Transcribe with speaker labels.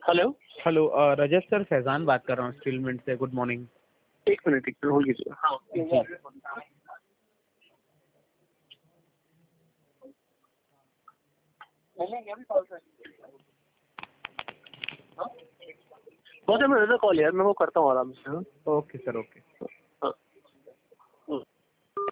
Speaker 1: Hello.
Speaker 2: Hello Rajat sir, Faizan बात कर रहा हूँ स्टील मिंट से। Good morning.
Speaker 1: एक मिनट होल्ड कीजिए। हाँ बहुत है, मैं कॉल यार मैं वो करता हूँ आराम से।
Speaker 2: Okay sir, okay.